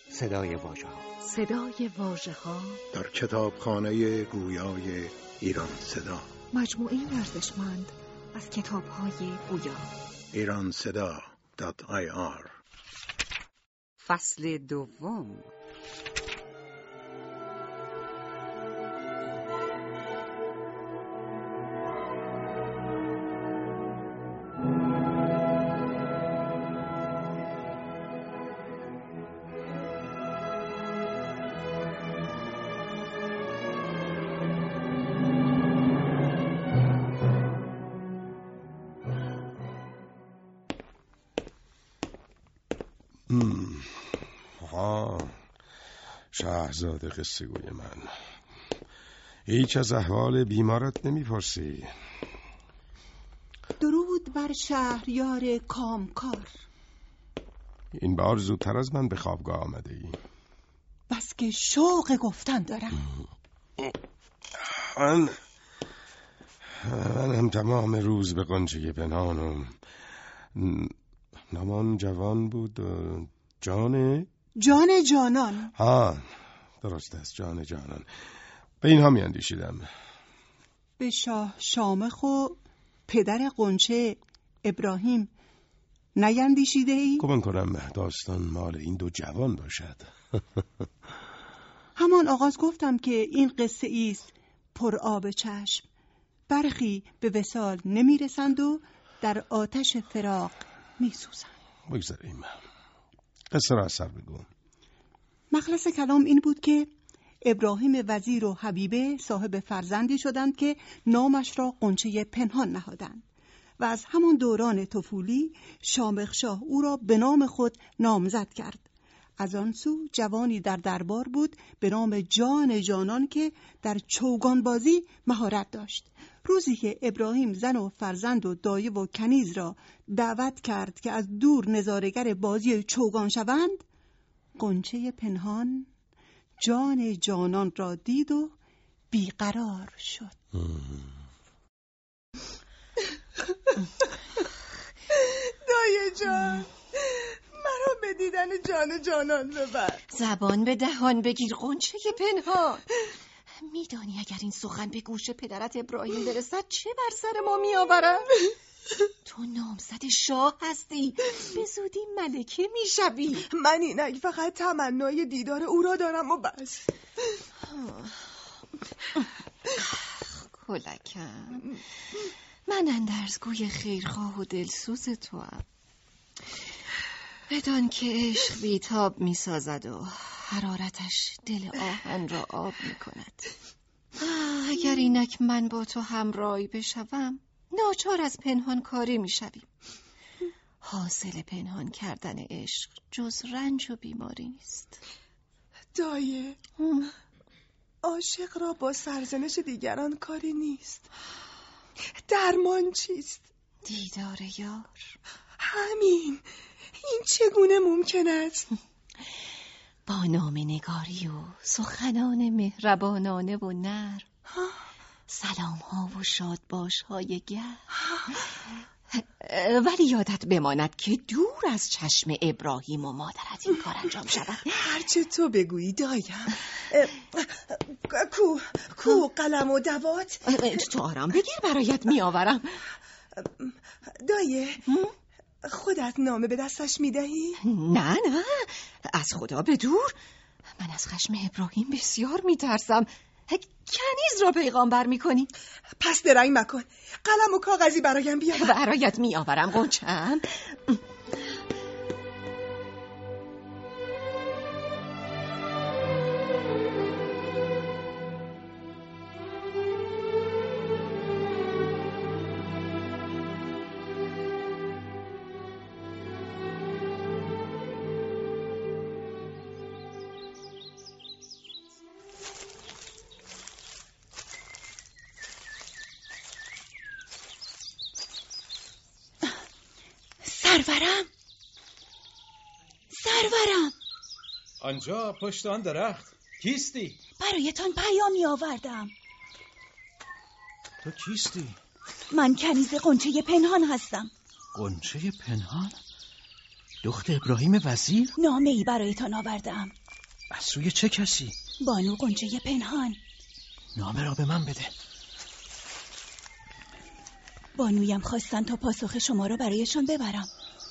صدای واژه‌ها. صدای واژه‌ها در کتابخانه گویای ایران صدا. مجموعه ارزشمند از کتاب‌های گویا. iranseda.ir. فصل دوم. شهرزاده قصه گوی من، هیچ از احوال بیمارت نمیپرسی؟ درود بر شهریار کامکار. این بار زودتر از من به خوابگاه آمده ای. بس که شوق گفتن دارم. من هم تمام روز به قنچه پنهانم. نامان جوان بود. جان جانان. ها، درست است، جان جانان. به اینها می اندیشیدم. به شاه شامخ و پدر قنچه ابراهیم نیندیشیده ای؟ گمان کنم داستان مال این دو جوان باشد. همان آغاز گفتم که این قصه ایست پر آب چشم. برخی به وصال نمیرسند و در آتش فراق میسوزند. بگذاریم، قصه را از سر بگو. مخلص کلام این بود که ابراهیم وزیر و حبیبه صاحب فرزندی شدند که نامش را قنچه پنهان نهادند و از همان دوران طفولی شامخ شاه او را به نام خود نامزد کرد. از آن سو جوانی در دربار بود به نام جان جانان که در چوگان بازی مهارت داشت. روزی که ابراهیم زن و فرزند و دایه و کنیز را دعوت کرد که از دور نظاره‌گر بازی چوگان شوند، قنچه پنهان جان جانان را دید و بیقرار شد. دایه جان، مرا به دیدن جان جانان ببر. زبان به دهان بگیر قنچه پنهان. میدانی اگر این سخن به گوش پدرت ابراهیم برسد چه بر سر ما میآورد؟ تو نامزد شاه هستی، به زودی ملکه میشوی. من اینک فقط تمنای دیدار او را دارم و بس. کلکم، من اندرزگوی خیرخواه و دلسوز توام. بدان که عشق بیتاب میسازد و حرارتش دل آهن را آب میکند. اگر اینک من با تو همراهی بشوم، ناچار از پنهان کاری میشویم. حاصل پنهان کردن عشق جز رنج و بیماری نیست. دایه، عاشق را با سرزنش دیگران کاری نیست. درمان چیست؟ دیدار یار. همین. این چگونه ممکن است؟ با نامه‌نگاری و سخنان مهربانانه و نرم، سلام ها و شادباش های گرم. ولی یادت بماند که دور از چشم ابراهیم و مادرت این کار انجام شود. هرچه تو بگویی دایم. کو قلم و دوات؟ تو آرام بگیر، برایت می آورم. دایه، خودت نامه به دستش میدهی؟ نه، از خدا به دور. من از خشم ابراهیم بسیار میترسم. کنیز را پیغامبر میکنی؟ پس درنگ مکن، قلم و کاغذی برایم بیاور. برایت میآورم قنچه‌ام. سرورم آنجا پشت آن درخت کیستی؟ برایتان پیامی آوردم. تو کیستی؟ من کنیز قنچه پنهان هستم. قنچه پنهان؟ دختر ابراهیم وزیر؟ نامه‌ای برایتان آوردم. از سوی چه کسی؟ بانو غنچه پنهان. نامه را به من بده. بانویم خواستن تا پاسخ شما را برایشان ببرم.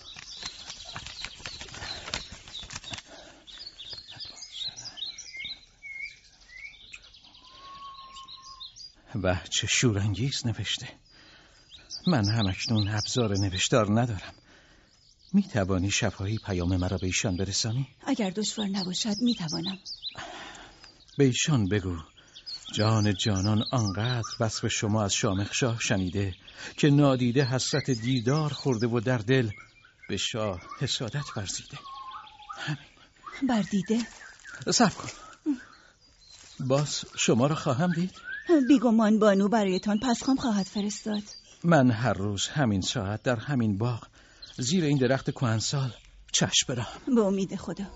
و چه شورانگیز نوشته. من همکنون ابزار نوشتار ندارم. می توانی شفاهی پیام مرا به ایشان برسانی؟ اگر دشوار نباشد می توانم. به ایشان بگو جان جانان آنقدر وصف شما از شامخ شاه شنیده که نادیده حسرت دیدار خورده و در دل به شاه حسادت ورزیده. همین. بردیده؟ صبر کن. باز شما را خواهم دید؟ بیگمان بانو برایتان پسخام خواهد فرستاد. من هر روز همین ساعت در همین باغ زیر این درخت کهنسال چشم برم. به امید خدا.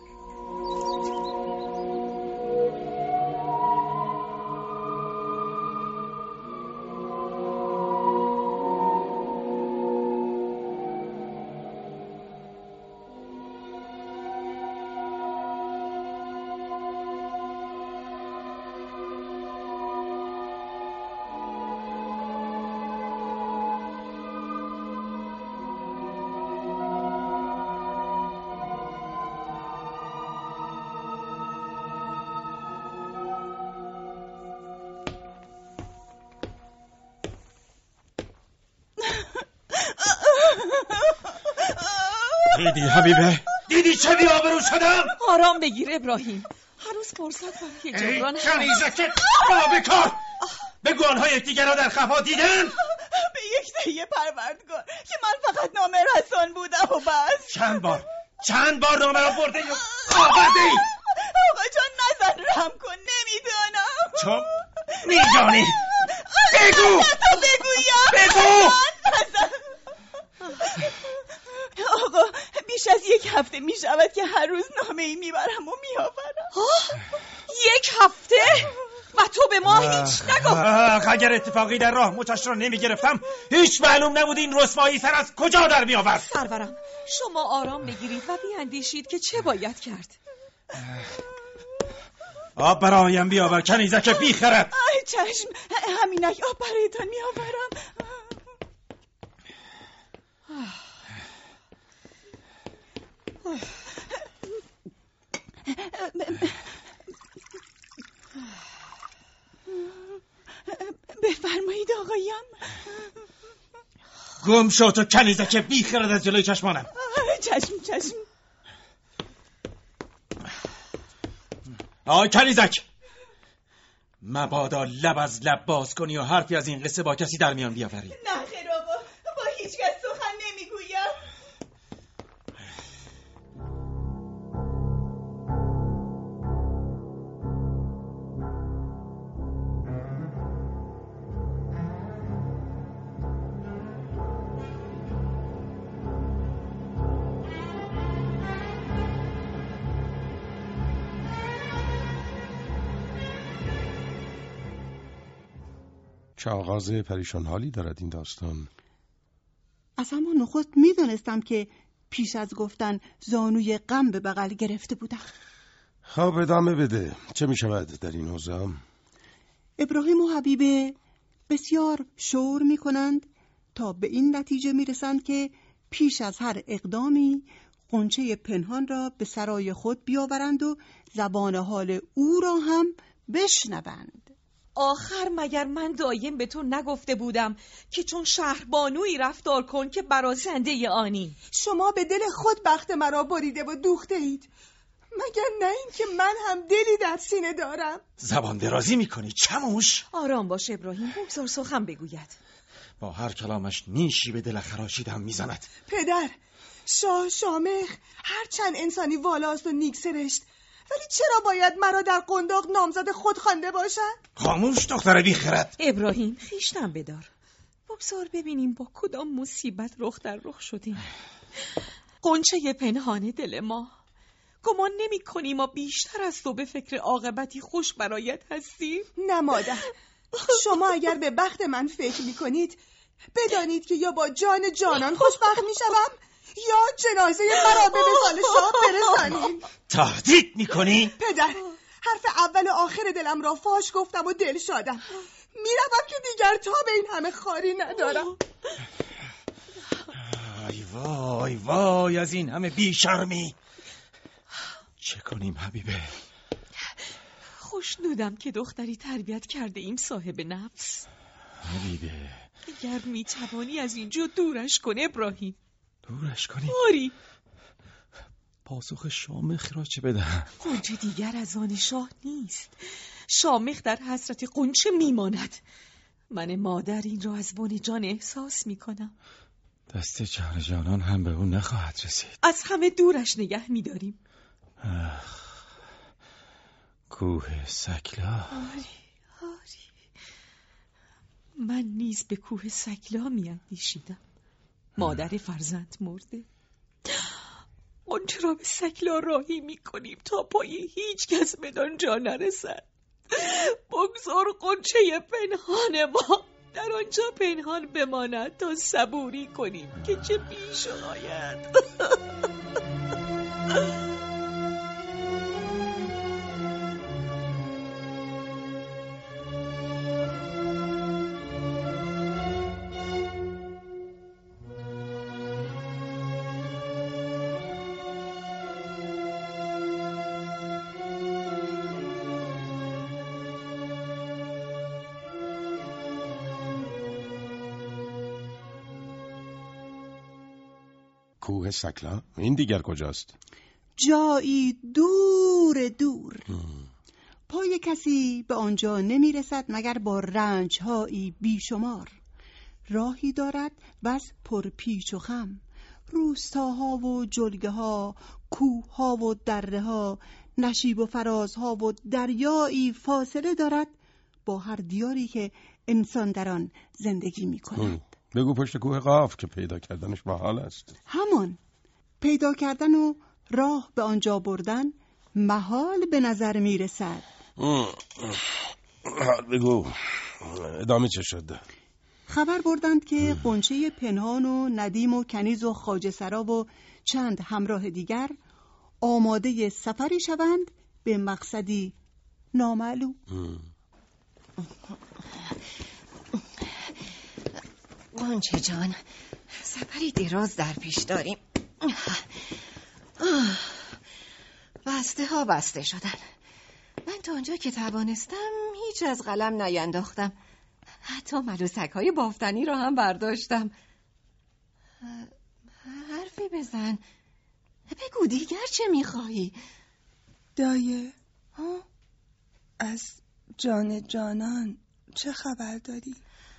دیدی حبیبه؟ دیدی چه بی‌آبرو شدم؟ آرام بگیر ابراهیم. هر روز فرصت برای جبران ای کنیزک بابکار، بگو آنها یکدیگر را در خفا دیدن؟ به یک دهی پروردگار که من فقط نامه رسان بودم و بس. چند بار نامه را برده یا آورده ای؟ آقا جان نزن، رحم کن، نمیدانم. تو میدانی؟ بگو! تا بگویم. بگو! نزن. آقا بیش از یک هفته می شود که هر روز نامه ای می برم و می آورم. یک هفته؟ و تو به ما هیچ نگفت؟ اگر اتفاقی در راه مچش را نمی گرفتم هیچ معلوم نبود این رسوایی سر از کجا در می آورد. سرورم شما آرام بگیرید و بیاندیشید که چه باید کرد. آب برایم بیاور کنیزک بی خرد. چشم، همینک آب برایتان می آورم. بفرمایید آقایم. گم شو تو کنیزک بی خرد از جلوی چشمانم. چشم. آی کنیزک، مبادا لب از لب باز کنی و حرفی از این قصه با کسی در میان بیاوری. نه خیر آقا، با هیچ کس سخن نمیگویم. چه آغاز پریشان حالی دارد این داستان. از همان نخست میدانستم که پیش از گفتن زانوی غم به بغل گرفته بودم. خب ادامه بده. چه می شود در این حوزه؟ ابراهیم و حبیبه بسیار شور می کنند تا به این نتیجه می رسند که پیش از هر اقدامی غنچه پنهان را به سرای خود بیاورند و زبان حال او را هم بشنوند. آخر مگر من دایم به تو نگفته بودم که چون شهربانویی رفتار کن که برازنده آنی؟ شما به دل خود بخت مرا بریده و دوخته اید، مگر نه این که من هم دلی در سینه دارم. زبان درازی میکنی چموش. آرام باش ابراهیم، بگذار سخن بگوید. با هر کلامش نیشی به دل خراشیدم میزند. پدر، شاه شامخ هرچند انسانی والاست و نیک سرشت، ولی چرا باید مرا در قنداق نامزد خود خوانده باشد؟ خاموش دختر بی خرد. ابراهیم خویشتن بدار. بگذار ببینیم با کدام مصیبت رخ در رخ شدیم. غنچه پنهان دل ما، گمان نمی کنی ما بیشتر از تو به فکر عاقبتی خوش برایت هستیم؟ نه مادر، شما اگر به بخت من فکر می کنید بدانید که یا با جان جانان خوشبخت می شوم یا جنازه مرا به مثال شاه برسانید. تهدید میکنی؟ پدر، حرف اول و آخر دلم را فاش گفتم و دل شادم. میروم که دیگر تا به این همه خاری ندارم. وای وای وای از این همه بیشرمی. چه کنیم حبیبه؟ خوشنودم که دختری تربیت کرده ایم صاحب نفس. حبیبه اگر میتوانی از اینجا دورش کن ابراهیم. دورش کنی؟ آری. پاسخ شامخ را چه بدهم؟ قنچه دیگر از آن شاه نیست. شامخ در حضرت قنچه میماند. من مادر این را از بن جان احساس میکنم. دست جان جانان هم به اون نخواهد رسید. از همه دورش نگه میداریم. کوه سکلا. آری. من نیز به کوه سکلا میاندیشیدم. مادر فرزند مرده. قنچه را به سکلا راهی میکنیم تا پای هیچ کس بدان جا نرسد. بگذار قنچه پنهان ما در آنجا پنهان بماند تا صبوری کنیم که چه پیش آید. کوه سکلا؟ این دیگر کجاست؟ جایی دور دور. پای کسی به آنجا نمی رسد مگر با رنجهایی بیشمار. راهی دارد بس پر پیچ و خم، روستاها و جلگه ها، کوه ها و دره ها، نشیب و فرازها و دریایی فاصله دارد با هر دیاری که انسان در آن زندگی می کند. بگو پشت کوه قاف که پیدا کردنش محال است. همان، پیدا کردن و راه به آنجا بردن محال به نظر می رسد. بگو ادامه چه شد؟ خبر بردند که قنچه پنهان و ندیم و کنیز و خواجه سرا و چند همراه دیگر آماده سفری شوند به مقصدی نامعلوم. قنچه جان، سفری دراز در پیش داریم. بسته ها بسته شدن. من تا آنجا که توانستم هیچ از قلم نینداختم. حتی ملوسک های بافتنی را هم برداشتم. حرفی بزن، بگو دیگر چه میخواهی؟ دایه، از جان جانان چه خبر داری؟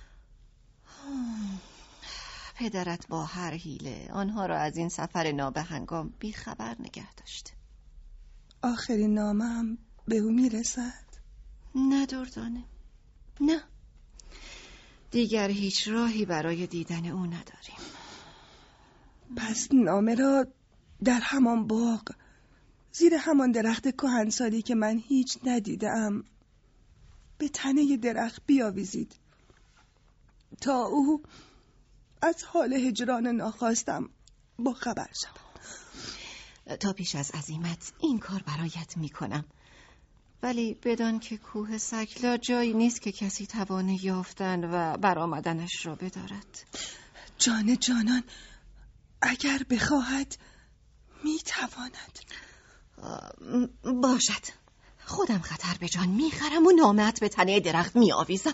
پدرت با هر حیله آنها را از این سفر نابهنگام بی خبر نگه داشت. آخرین نامم به او میرسد؟ نه دردانه، نه. دیگر هیچ راهی برای دیدن او نداریم. پس نامه را در همان باغ زیر همان درخت کهنسالی که من هیچ ندیدم به تنه درخت بیاویزید تا او از حال هجران ناخواستم با خبر شود. تا پیش از عزیمت این کار برایت میکنم، ولی بدان که کوه سکلا جایی نیست که کسی توانه یافتن و برآمدنش را بدارد. جان جانان اگر بخواهد میتواند. باشد، خودم خطر به جان میخرم و نامت به تنه درخت میآویزم.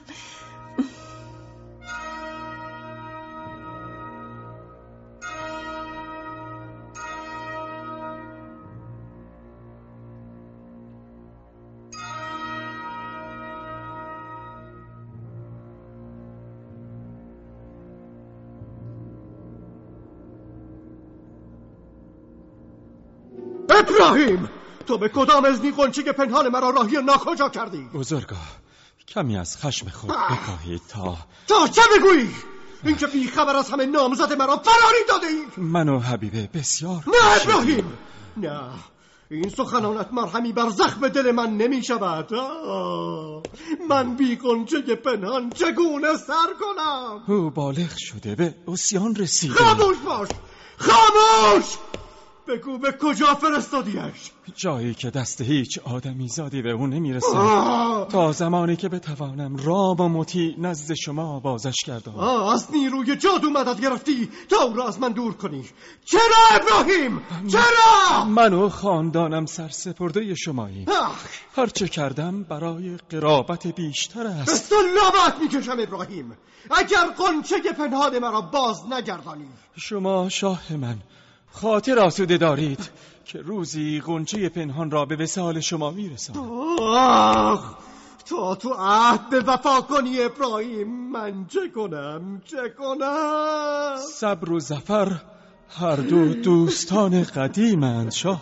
ابراهیم، تو به کدام ازنی قنچه پنهان مرا راهی ناکجا کردی؟ بزرگوار، کمی از خشم خود بکاهید تا چه بگویی؟ اینکه بی خبر از همه نامزد مرا فراری داده ای؟ من و حبیبه بسیار نه ابراهیم، نه، این سخنانت مرهمی بر زخم دل من نمی شود. من بی قنچه پنهان چگونه سر کنم؟ او بالغ شده، به عصیان رسیده. خاموش باش، خاموش! بگو به کجا فرستادیش؟ جایی که دست هیچ آدمی زادی به اون نمیرسه. تا زمانی که بتوانم رام و مطیع نزد شما بازش کردم. از نیروی جادو مدد گرفتی تا او را از من دور کنی. چرا ابراهیم؟ چرا؟ من و خاندانم سرسپرده شماییم. هرچه کردم برای قرابت بیشتر است. تو لابت میکشم ابراهیم اگر قنچه پنهان مرا باز نگردانی. شما شاه من خاطر آسوده دارید که روزی غنچه پنهان را به وصال شما میرسانم. تا تو عهد به وفا کنی ابراهیم، من چه کنم؟ صبر و ظفر هر دو دوستان قدیمند شاه.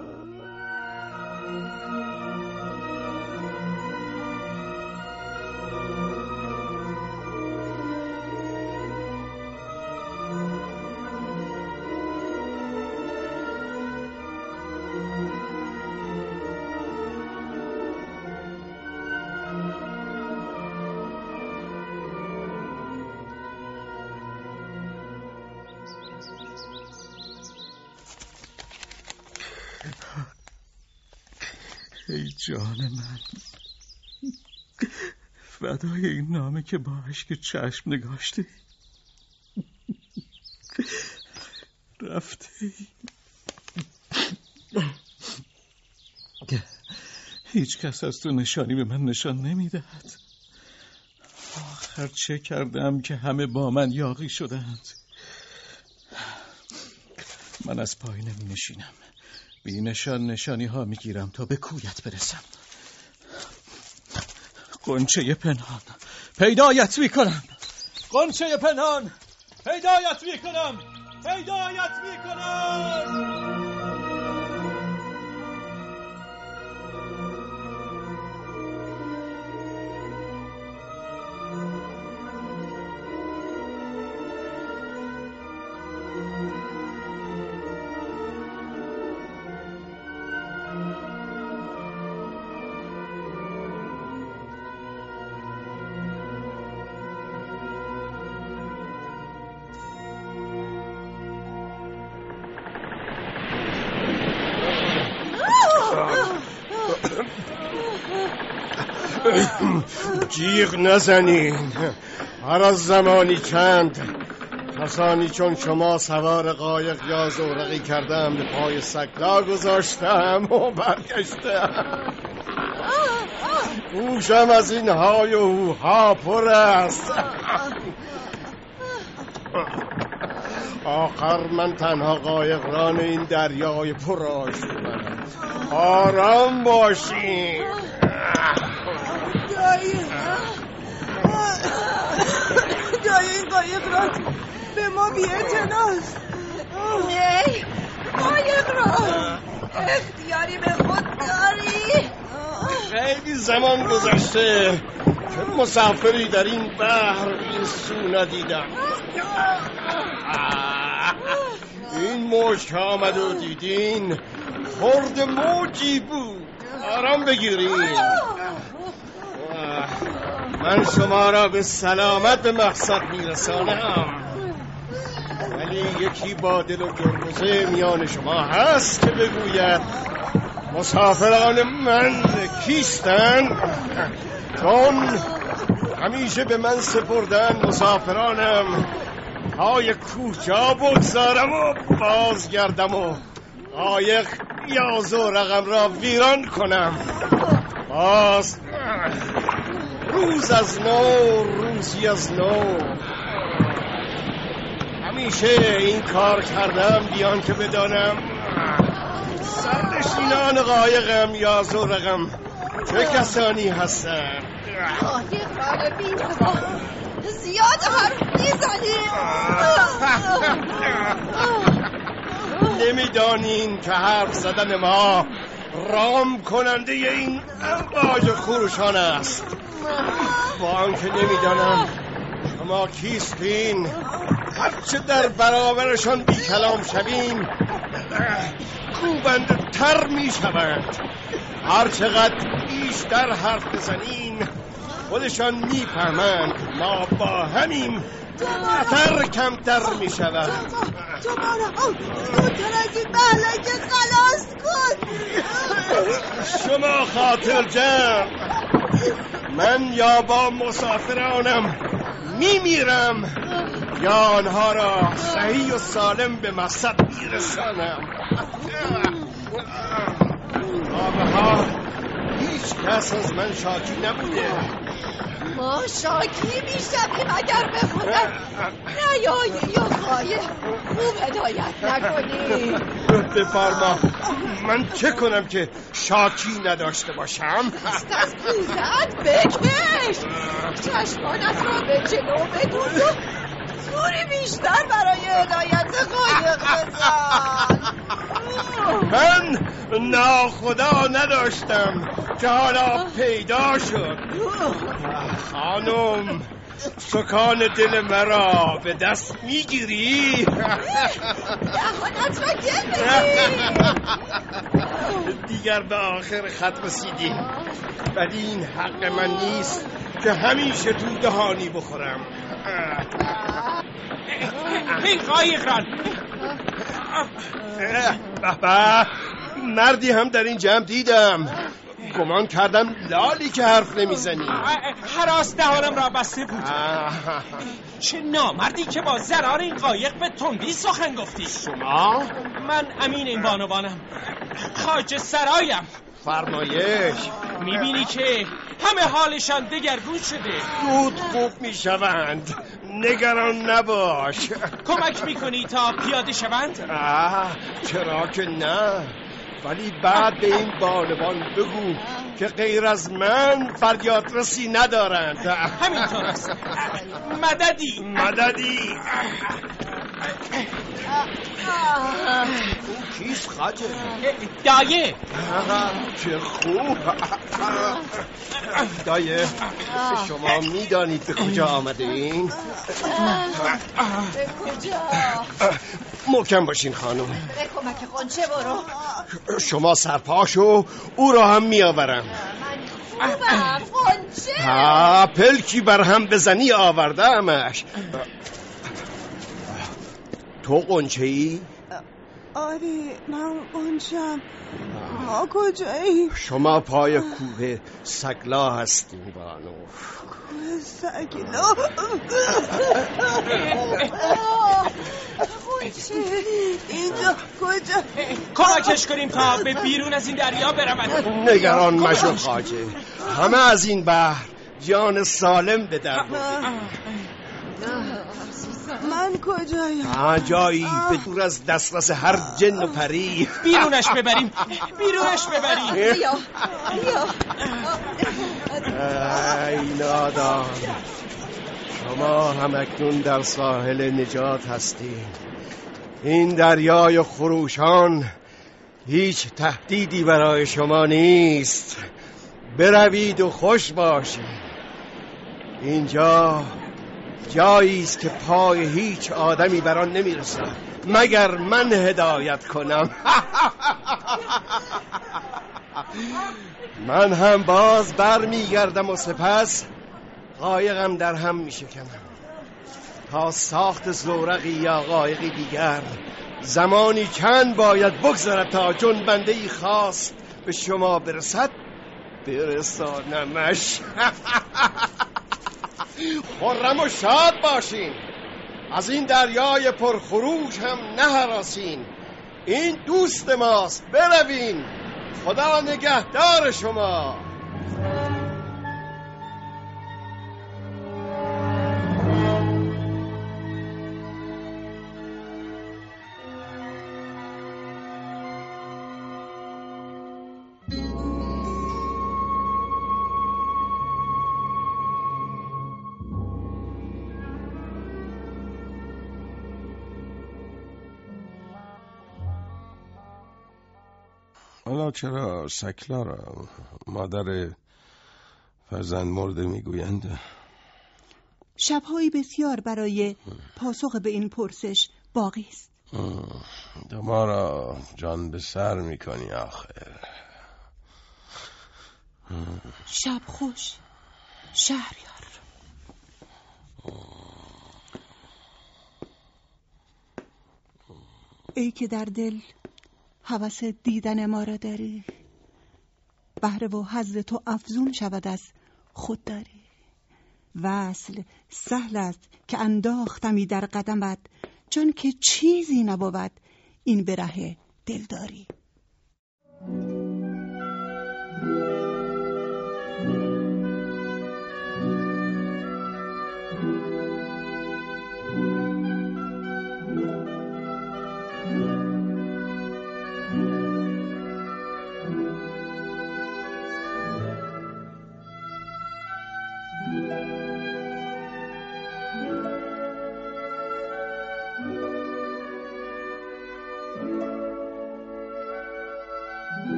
ای جان من، فدای این نامه که با اشک چشم نگاشتی. رفتی هیچ کس از تو نشانی به من نشان نمیدهد. آخر چه کردم که همه با من یاغی شدند؟ من از پای نمی نشینم، بی نشانی ها میگیرم تا به کویت برسم. غنچه پنهان پیدایت میکنم. غنچه پنهان پیدایت میکنم. جیغ نزنین. هر از زمانی چند کسانی چون شما سوار قایق یا زورقی کردم، به پای سکلا گذاشتم و برگشتم. گوشم از این های و هوها پر است. آخر من تنها قایقران این دریای پرآش شدم. آرام باشین. دایی این قایقران به ما بی‌اعتناست. ای قایقران، اختیاری به خود داری؟ خیلی زمان گذشته که مسافری در این بحر این سو ندیدم. این موج آمد و دیدین خرد موجی بود. آرام بگیرین. من شما را به سلامت به مقصد میرسانم، ولی یکی با دل و جرگزه میان شما هست که بگوید مسافران من کیستن؟ چون همیشه به من سپردن مسافرانم های کجا بگذارم و بازگردم و قایق یا زورقم را ویران کنم. باز روز از نو، روزی از نو. همیشه این کار کردم بیان که بدانم سرنشینان قایقم یا زورقم چه کسانی هستن. قایقران بی‌نوا، زیاد حرف میزنی. نمیدانین که حرف زدن ما رام کننده این امواج خروشان است. با آنکه نمیدانم شما کیستین، هرچه در برابرشان بی کلام شویم کوبنده تر می شوند. هرچقدر بیشتر حرف بزنین خودشان می فهمند ما با همین خطر کمتر می شود. تو ما را زودتر از این مهلکه خلاص کن. شما خاطر جمع، من یا با مسافرانم میمیرم یا آنها را صحیح و سالم به مقصد میرسانم. تا به حال هیچ کس از من شاکی نبوده. ما شاکی میشویم اگر به خودت نیایی یا خواهی خوب هدایت نکنی. بفرما، من چه کنم که شاکی نداشته باشم؟ دست از کوزت بکش، چشمانت را به جلو بدوز و زوری بیشتر برای هدایت قایق بزن. من ناخدا نداشتم که حالا پیدا شد. خانم، سکان دل مرا به دست میگیری؟ دهانت را گل بگیر. دیگر به آخر خط رسیدی، ولی این حق من نیست که همیشه تو دهانی بخورم. این قایق ران بابا، مردی هم در این جمع دیدم. گمان کردم لالی که حرف نمیزنی. هراس دهانم را بسته بود. چه نامردی که با زرار این قایق به تندی سخن گفتی. شما؟ من امین این بانوانم، خواجه سرایم. فرمایش. میبینی که همه حالشان دگرگون شده. زود خوب میشوند، نگران نباش. کمک میکنی تا پیاده شوند؟ چرا که نه، ولی بعد به این بانوان بگو که غیر از من فریادرسی ندارند. همینطور است. مددی مددی. کیست خواجه؟ دایه. چه خوب. دایه، شما میدانید به کجا آمده این؟ به کجا؟ محکم باشین خانم. به کمک قنچه برو. شما سرپاشو، او را هم میآورم. من خوبم قنچه. پلکی بر هم بزنی آوردمش. تو قنچه ای؟ آره من قنچم. ما کجایی؟ شما پای کوه سگلا هستیم بانو. کوه سگلا؟ قنچه اینجا کجا؟ کمکش کنیم تا به بیرون از این دریا برود. نگران مشو خواجه، همه از این بحر جان سالم به در بردیم. من کجایم؟ جایی به دور از دسترس هر جن و پری. بیرونش ببریم، بیرونش ببریم. بیا ای نادان، شما هم اکنون در ساحل نجات هستید. این دریای خروشان هیچ تهدیدی برای شما نیست. بروید و خوش باشید. اینجا جایی است که پای هیچ آدمی بر آن نمیرسد مگر من هدایت کنم. من هم باز بر میگردم و سپس قایقم در هم میشکنم تا ساخت زورقی یا قایقی دیگر زمانی چند باید بگذرد تا جنبنده ای خاص به شما برسانمش. خرم و شاد باشین، از این دریای پرخروش هم نهراسین. این دوست ماست، بروین. خدا نگهدار شما. حالا چرا سکلا را مادر فرزند مرده میگویند؟ شب‌های بسیار برای پاسخ به این پرسش باقی است. تو ما را جان به سر میکنی آخر. شب خوش شهریار. ای که در دل هوس دیدن ما را داری، بهره و حظ تو افزون شود از خودداری. وصل سهل است که انداختمی در قدمت، چون که چیزی نبود این به ره دلداری.